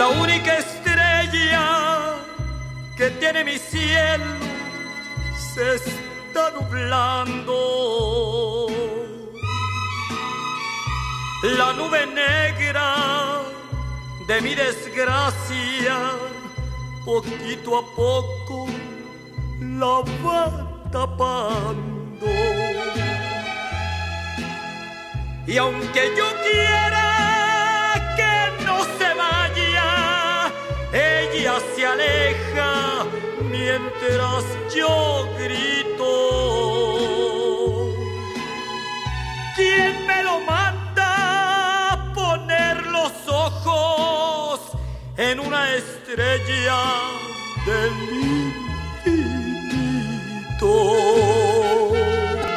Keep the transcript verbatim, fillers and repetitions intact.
La única estrella que tiene mi cielo se está nublando. La nube negra de mi desgracia poquito a poco la va tapando. Y aunque yo quiera que no se vaya, ella se aleja mientras yo grito. ¿Quién me lo manda poner los ojos en una estrella de mi